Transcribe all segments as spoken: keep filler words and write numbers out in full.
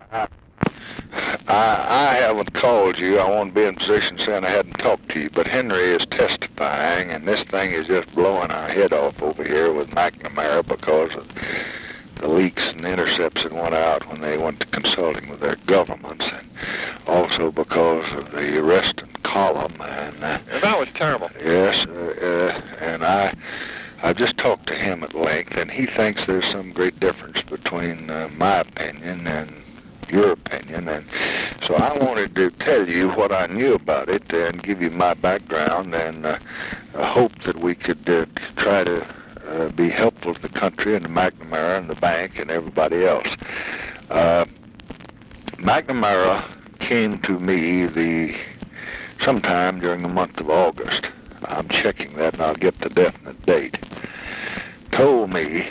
I, I haven't called you. I won't be in position saying I hadn't talked to you, but Henry is testifying, and this thing is just blowing our head off over here with McNamara because of the leaks and intercepts that went out when they went to consulting with their governments, and also because of the arrest in Column. And uh, that was terrible. Yes, uh, uh, and I, I've just talked to him at length, and he thinks there's some great difference between uh, my opinion and your opinion, and so I wanted to tell you what I knew about it and give you my background, and uh, I hope that we could uh, try to uh, be helpful to the country and to McNamara and the bank and everybody else. Uh, McNamara came to me the sometime during the month of August. I'm checking that, and I'll get the definite date. Told me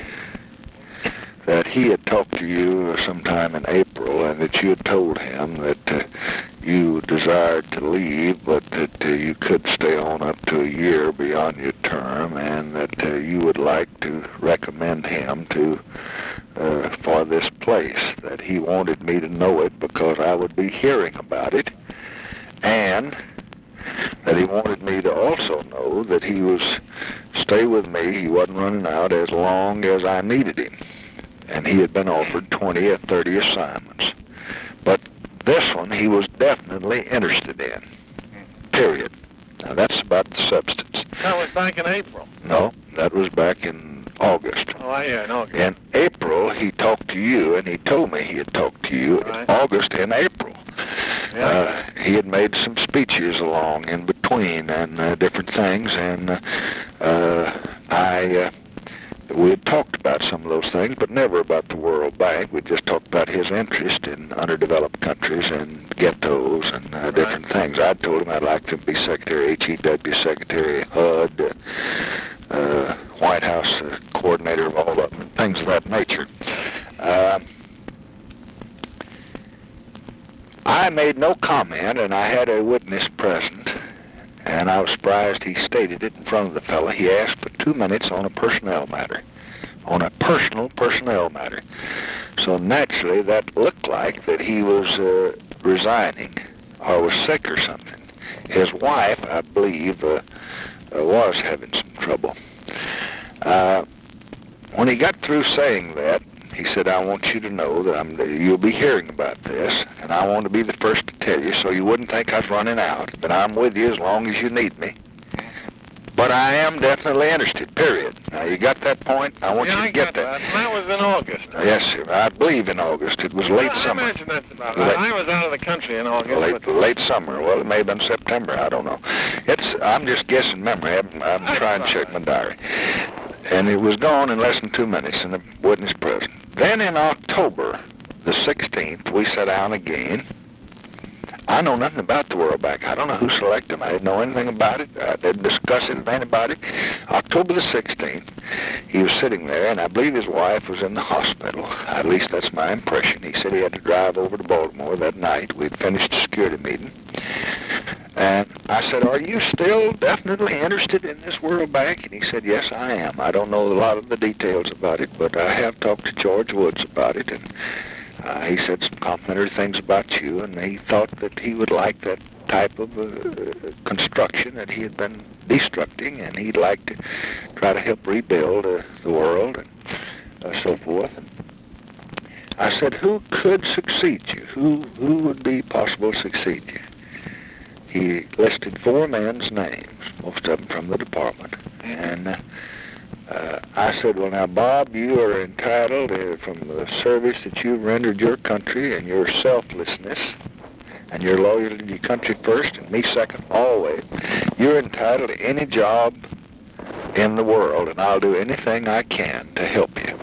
that he had talked to you sometime in April, and that you had told him that uh, you desired to leave, but that uh, you could stay on up to a year beyond your term, and that uh, you would like to recommend him to uh, for this place, that he wanted me to know it because I would be hearing about it, and that he wanted me to also know that he was stay with me, he wasn't running out as long as I needed him. And he had been offered twenty or thirty assignments. But this one he was definitely interested in, period. Now that's about the substance. That was back in April. No, that was back in August. Oh, I yeah, in August. In April, he talked to you, and he told me he had talked to you right. in August and April. Yeah. Uh, he had made some speeches along in between and uh, different things, and uh, uh, I... Uh, We had talked about some of those things, but never about the World Bank. We just talked about his interest in underdeveloped countries and ghettos and uh, right. different things. I told him I'd like to be Secretary H E W, Secretary H U D, uh, uh, White House uh, coordinator of all of them, things of that nature. Uh, I made no comment, and I had a witness present. And I was surprised he stated it in front of the fellow. He asked for two minutes on a personnel matter, on a personal personnel matter. So naturally, that looked like that he was uh, resigning or was sick or something. His wife, I believe, uh, uh, was having some trouble. Uh, when he got through saying that, he said, I want you to know that I'm, you'll be hearing about this, and I want to be the first to tell you so you wouldn't think I was running out, but I'm with you as long as you need me. But I am definitely interested, period. Now, you got that point? I want yeah, you to I get got that. that. And that was in August. Uh, yes, sir. I believe in August. It was late well, summer. I imagine that's about late, right. I was out of the country in August. Late, but... late summer. Well, it may have been September. I don't know. It's. I'm just guessing memory. I'm, I'm trying to check my diary. And it was gone in less than two minutes, and the witness present. Then in October the sixteenth, we sat down again. I know nothing about the World Bank. I don't know who selected them. I didn't know anything about it. I didn't discuss it with anybody. October the sixteenth, he was sitting there, and I believe his wife was in the hospital. At least that's my impression. He said he had to drive over to Baltimore that night. We'd finished the security meeting. And I said, are you still definitely interested in this World Bank? And he said, yes, I am. I don't know a lot of the details about it, but I have talked to George Woods about it, and uh, he said some complimentary things about you, and he thought that he would like that type of uh, construction that he had been destructing, and he'd like to try to help rebuild uh, the world and uh, so forth. And I said, who could succeed you? Who, who would be possible to succeed you? He listed four men's names, most of them from the department. And uh, uh, I said, well, now, Bob, you are entitled, uh, from the service that you've rendered your country and your selflessness and your loyalty to your country first and me second, always, you're entitled to any job in the world, and I'll do anything I can to help you.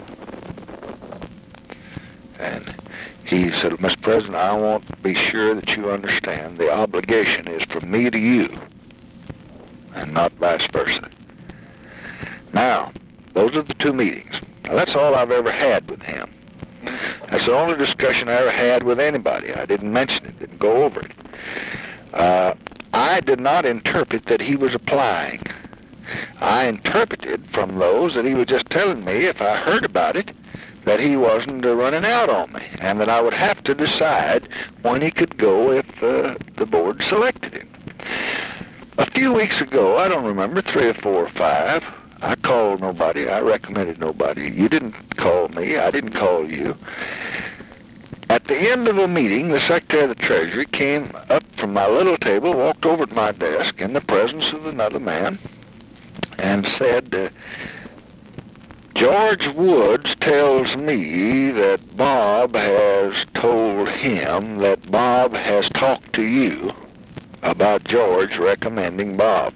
And he said, Mister President, I want to be sure that you understand the obligation is from me to you and not vice versa. Now, those are the two meetings. Now, that's all I've ever had with him. That's the only discussion I ever had with anybody. I didn't mention it, didn't go over it. Uh, I did not interpret that he was applying. I interpreted from those that he was just telling me if I heard about it, that he wasn't uh, running out on me, and that I would have to decide when he could go if uh, the board selected him. A few weeks ago, I don't remember, three or four or five, I called nobody, I recommended nobody. You didn't call me, I didn't call you. At the end of a meeting, the Secretary of the Treasury came up from my little table, walked over to my desk in the presence of another man, and said, uh, George Woods tells me that Bob has told him that Bob has talked to you about George recommending Bob.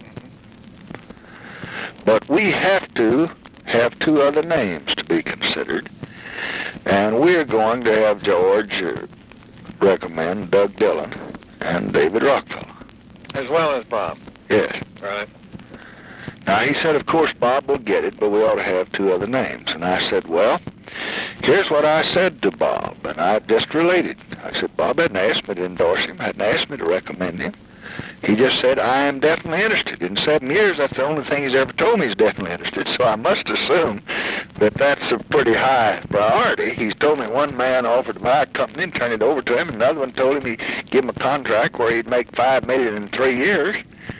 But we have to have two other names to be considered, and we're going to have George uh, recommend Doug Dillon and David Rockefeller. As well as Bob. Yes. Right. Now, he said, of course, Bob will get it, but we ought to have two other names. And I said, well, here's what I said to Bob, and I just related. I said, Bob hadn't asked me to endorse him, hadn't asked me to recommend him. He just said, I am definitely interested. In seven years, that's the only thing he's ever told me he's definitely interested, so I must assume that that's a pretty high priority. He's told me one man offered to buy a company and turn it over to him, and another one told him he'd give him a contract where he'd make five million dollars in three years.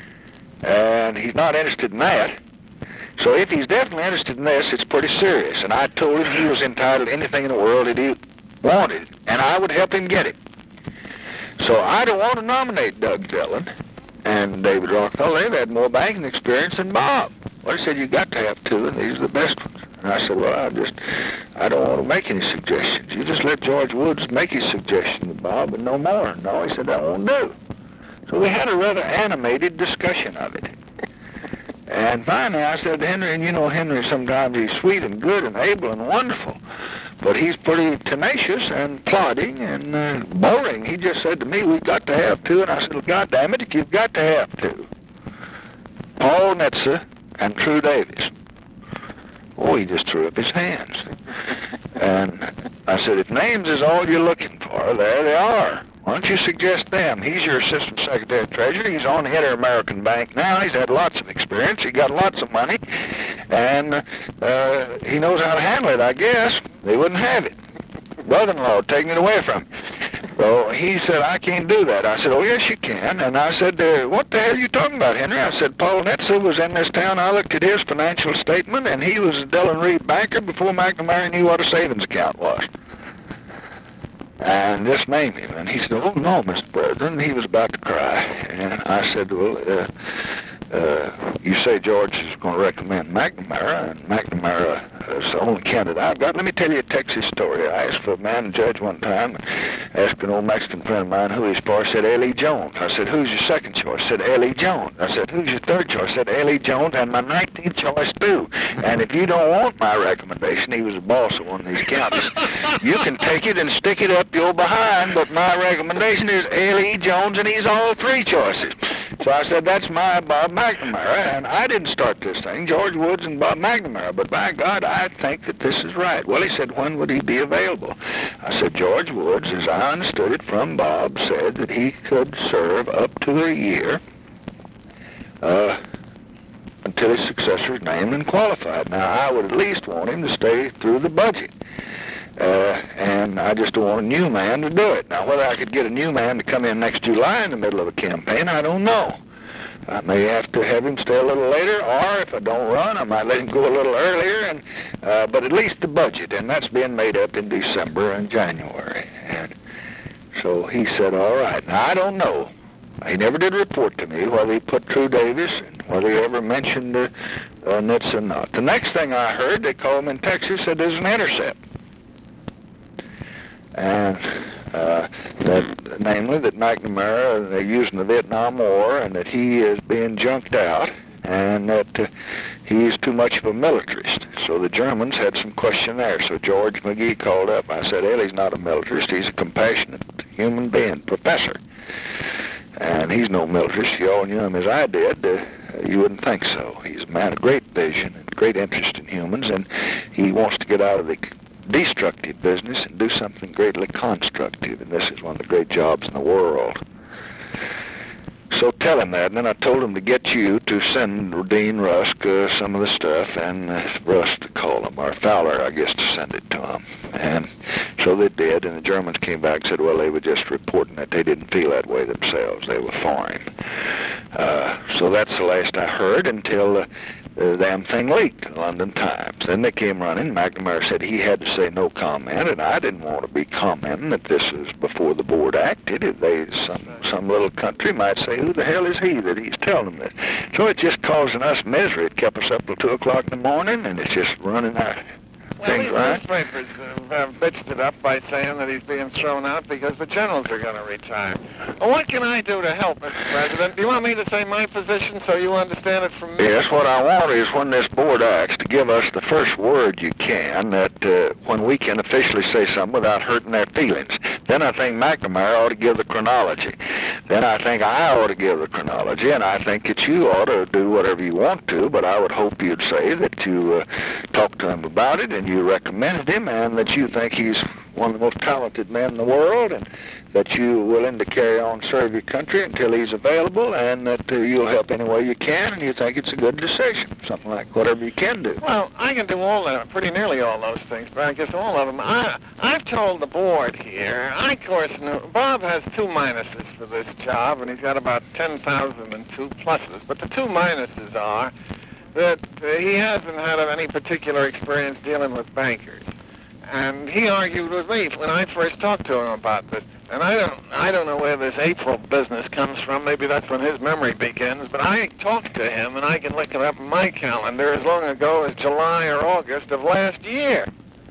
And he's not interested in that. So if he's definitely interested in this, it's pretty serious. And I told him he was entitled to anything in the world that he wanted, and I would help him get it. So I don't want to nominate Doug Dillon and David Rockefeller. They've had more banking experience than Bob. Well, he said, you got to have two, and these are the best ones. And I said, well, I just, I don't want to make any suggestions. You just let George Woods make his suggestion to Bob and no more. No, he said, that won't do. So we had a rather animated discussion of it. And finally I said to Henry, and you know Henry, sometimes he's sweet and good and able and wonderful, but he's pretty tenacious and plodding and uh, boring. He just said to me, we've got to have two. And I said, well, God damn it, you've got to have two. Paul Netzer and True Davis. Oh, he just threw up his hands. And I said, if names is all you're looking for, there they are. Why don't you suggest them? He's your Assistant Secretary of Treasury. He's on the Inter-American Bank now. He's had lots of experience. He got lots of money. And uh, he knows how to handle it, I guess. They wouldn't have it. Brother-in-law taking it away from him. So he said, I can't do that. I said, oh, yes, you can. And I said, uh, what the hell are you talking about, Henry? I said, Paul Netzer was in this town. I looked at his financial statement, and he was a Dillon Reed banker before McNamara knew what a savings account was. And just named him. And he said, oh, no, Mister President. He was about to cry. And I said, well, uh, uh, you say George is going to recommend McNamara, and McNamara is the only candidate I've got. Let me tell you a Texas story. I asked for a man judge one time, asked an old Mexican friend of mine who he's for. I said, L E. Jones. I said, who's your second choice? I said, L E. Jones. I said, who's your third choice? I said, L E. Jones, and my nineteenth choice, too. And if you don't want my recommendation, he was the boss of one of these counties, you can take it and stick it up your behind, but my recommendation is L E. Jones, and he's all three choices. So I said, that's my Bob McNamara, and I didn't start this thing, George Woods and Bob McNamara, but by God, I think that this is right. Well, he said, when would he be available? I said, George Woods, as I understood it from Bob, said that he could serve up to a year uh, until his successor is named and qualified. Now, I would at least want him to stay through the budget. Uh, and I just don't want a new man to do it. Now, whether I could get a new man to come in next July in the middle of a campaign, I don't know. I may have to have him stay a little later, or if I don't run, I might let him go a little earlier, and uh, but at least the budget, and that's being made up in December and January. And so he said, all right. Now, I don't know. He never did report to me whether he put True Davis and whether he ever mentioned uh, uh, Nitz or not. The next thing I heard, they called him in Texas, said there's an intercept. And uh, that, namely, that McNamara, they're using the Vietnam War, and that he is being junked out, and that uh, he is too much of a militarist. So the Germans had some question there. So George McGee called up. I said, Ellie's not a militarist. He's a compassionate human being, professor. And he's no militarist. You all knew him as I did. Uh, you wouldn't think so. He's a man of great vision and great interest in humans, and he wants to get out of the destructive business and do something greatly constructive, and this is one of the great jobs in the world. So tell him that, and then I told him to get you to send Dean Rusk uh, some of the stuff, and uh, Rusk to call him, or Fowler, I guess, to send it to him. And so they did, and the Germans came back and said, well, they were just reporting that they didn't feel that way themselves. They were for him. Uh, so that's the last I heard until uh, the damn thing leaked, the London Times. Then they came running. McNamara said he had to say no comment, and I didn't want to be commenting that this was before the board acted. If they, some, some little country might say, who the hell is he that he's telling them this? So it's just causing us misery. It kept us up till two o'clock in the morning, and it's just running out. Well, Things these right. newspapers have, have bitched it up by saying that he's being thrown out because the generals are going to retire. Well, what can I do to help, Mister President? Do you want me to say my position so you understand it from me? Yes, what I want is when this board acts to give us the first word you can, that uh, when we can officially say something without hurting their feelings. Then I think McNamara ought to give the chronology. Then I think I ought to give the chronology, and I think that you ought to do whatever you want to, but I would hope you'd say that you uh, talked to him about it and you recommended him, and that you think he's one of the most talented men in the world, and that you're willing to carry on and serve your country until he's available, and that uh, you'll help any way you can, and you think it's a good decision, something like whatever you can do. Well, I can do all that, pretty nearly all those things, but I guess all of them. I, I've told the board here, I, of course, knew, Bob has two minuses for this job, and he's got about ten thousand and two pluses, but the two minuses are that uh, he hasn't had any particular experience dealing with bankers. And he argued with me when I first talked to him about this. And I don't I don't know where this April business comes from. Maybe that's when his memory begins. But I talked to him, and I can look it up in my calendar as long ago as July or August of last year.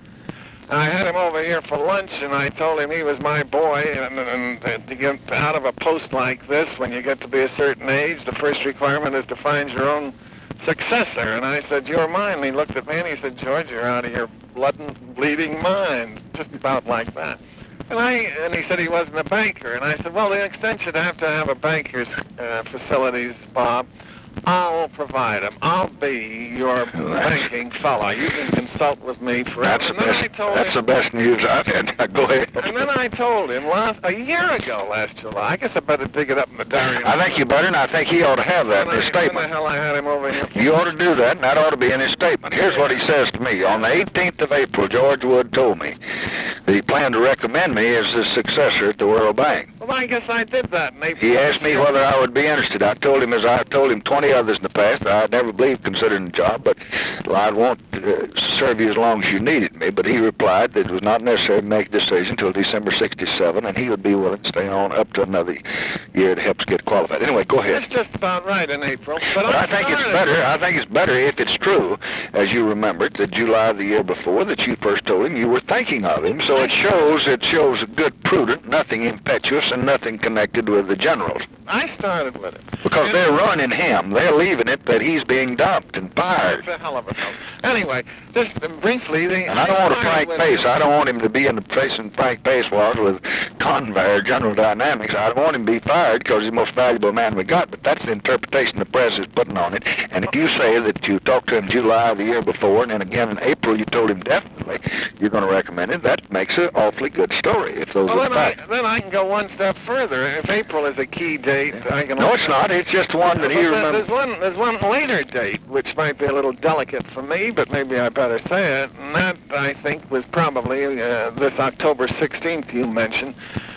And I had him over here for lunch, and I told him he was my boy, and, and, and to get out of a post like this, when you get to be a certain age, the first requirement is to find your own successor. And I said, you're mine. And he looked at me and he said, George, you're out of your blood and bleeding mind. Just about like that. And I and he said he wasn't a banker. And I said, well, the extension have to have a banker's uh, facilities, Bob. I'll provide them. I'll be your banking fella. You can consult with me forever. That's, the best, that's him, the best news I've had. Go ahead. And then I told him last a year ago, last July. I guess I better dig it up in the diary. I think you better, and I think he ought to have that in his I, statement. When the hell I had him over here? You ought to do that, and that ought to be in his statement. Here's what he says to me. On the eighteenth of April, George Wood told me that he planned to recommend me as his successor at the World Bank. Well, I guess I did that in April. He asked me whether I would be interested. I told him, as I told him twenty others in the past, I'd never believed considering the job, but I'd want to serve you as long as you needed me. But he replied that it was not necessary to make a decision until December sixty-seven, and he would be willing to stay on up to another year to help us get qualified. Anyway, go ahead. That's just about right in April. But, but I think it's better. I think it's better if it's true, as you remembered, that July of the year before that you first told him you were thinking of him. So it shows it shows a good, prudent, nothing impetuous, and nothing connected with the generals. I started with it because and they're running him. They're leaving it that he's being dumped and fired. That's a hell of a fellow. Anyway, just briefly, the, and I don't want a Frank Pace. I don't want him to be in the facing Frank Pace was with Convair, General Dynamics. I don't want him to be fired because he's the most valuable man we got. But that's the interpretation the press is putting on it. And if you say that you talked to him July of the year before, and then again in April you told him definitely you're going to recommend it, that makes an awfully good story. If those well, are then facts. I, then I can go one step further. If April is a key date, I can. No, it's not. It's just one that he remembers. There's one. There's one later date which might be a little delicate for me, but maybe I better say it. And that I think was probably uh, this October sixteenth you mentioned.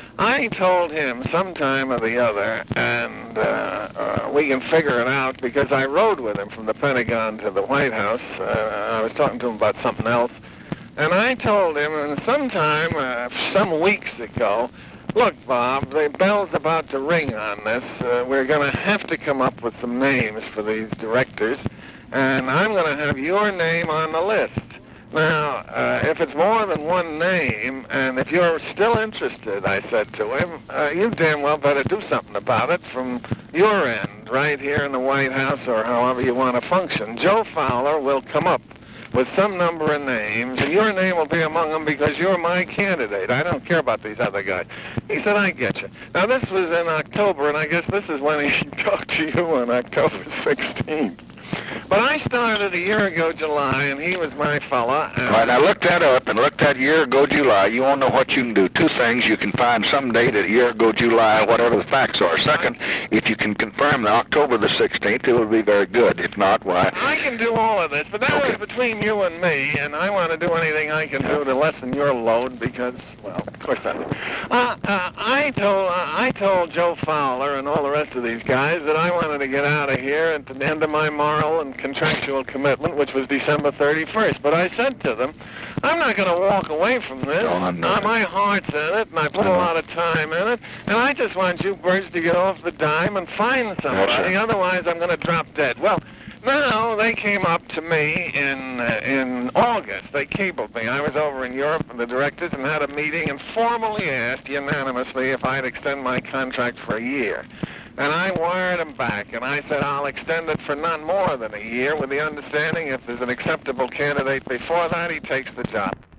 I told him sometime or the other, and uh, uh, we can figure it out because I rode with him from the Pentagon to the White House. Uh, I was talking to him about something else, and I told him, and sometime, uh, some weeks ago, look, Bob, the bell's about to ring on this. Uh, we're going to have to come up with some names for these directors, and I'm going to have your name on the list. Now, uh, if it's more than one name, and if you're still interested, I said to him, uh, you damn well better do something about it from your end, right here in the White House or however you want to function. Joe Fowler will come up with some number of names, and your name will be among them because you're my candidate. I don't care about these other guys. He said, I get you. Now, this was in October, and I guess this is when he talked to you on October sixteenth. But I started a year ago July, and he was my fella. All right, I looked that up and looked that year ago July. You won't know what you can do. Two things. You can find some date at a year ago July, whatever the facts are. Second, if you can confirm the October the sixteenth, it will be very good. If not, why? I can do all of this, but that Okay. was between you and me, and I want to do anything I can do to lessen your load because, well, of course I do. Uh, uh, I told uh, I told Joe Fowler and all the rest of these guys that I wanted to get out of here at the end of my moral and contractual commitment, which was December thirty-first. But I said to them, I'm not going to walk away from this. No, I'm not. Uh, my heart's in it, and I put a I know. lot of time in it, and I just want you birds to get off the dime and find somebody. right. Otherwise, I'm going to drop dead. Well, no, they came up to me in uh, in August. They cabled me. I was over in Europe with the directors and had a meeting and formally asked unanimously if I'd extend my contract for a year. And I wired them back, and I said I'll extend it for none more than a year with the understanding if there's an acceptable candidate before that, he takes the job.